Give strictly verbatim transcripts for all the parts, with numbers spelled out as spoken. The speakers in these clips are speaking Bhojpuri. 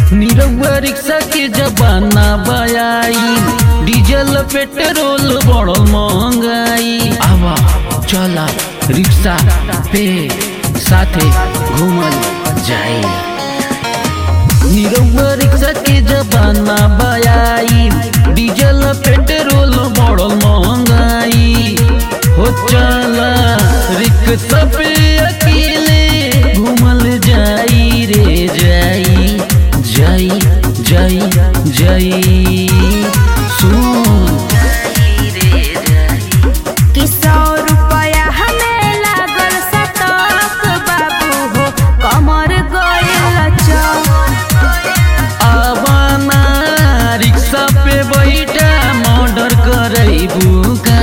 निरहुआ रिक्शा के जमाना बयाई, डीजल पेट्रोल बड़ महंगाई। आवा चला रिक्शा पे साथे घूमल जाए। निरहुआ रिक्शा के जमाना बयाई, डीजल पेट्रोल बड़ महंगाई। हो चला रिक्शा पे अकेले घूमल जाई रे जाई जाई जाई जाई सुन कि सौ रुपया हमें लागल सतक बाबू हो कमर गइल चौक। आवाना रिक्शा पे बैठा मर्डर करैबू का।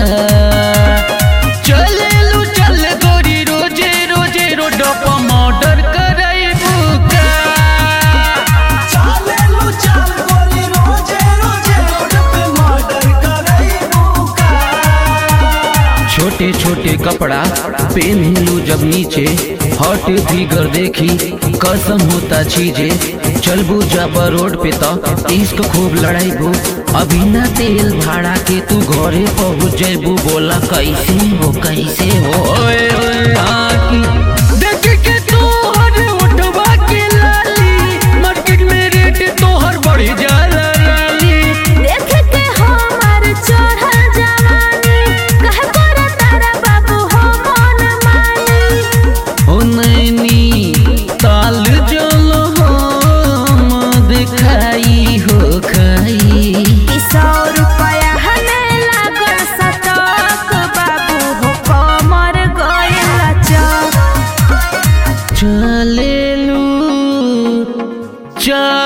चलेलू चल गोरी रोजे रोजे रोड पर मर्डर करैबू का। चलेलू चल गोरी रोजे रोजे रोड पे मर्डर करैबू का। छोटे छोटे कपड़ा पहनलू जब नीचे, हॉट फिगर देखी कसम होता चीजे। चलबू जब रोड पे तो इश्क खूब लड़ाईबू, अभी ना तेल भाड़ा के तू घरे पहुँच जेबू। बोला कैसे हो कैसे हो ओए ओए आकी देख के तू हर उठवा के लाली, मार्केट में रेट तो हर बढ़ जाला रानी। देख के हमार चढ़ल जवानी कहे तोरा तारा बाबू हो मन मानी। ओ नैनी ताल जल हम दिखाई हो खाई। कि सौ रुपया हमें लागल सतक बाबू हो कमर गइल चौक। चलेलू चल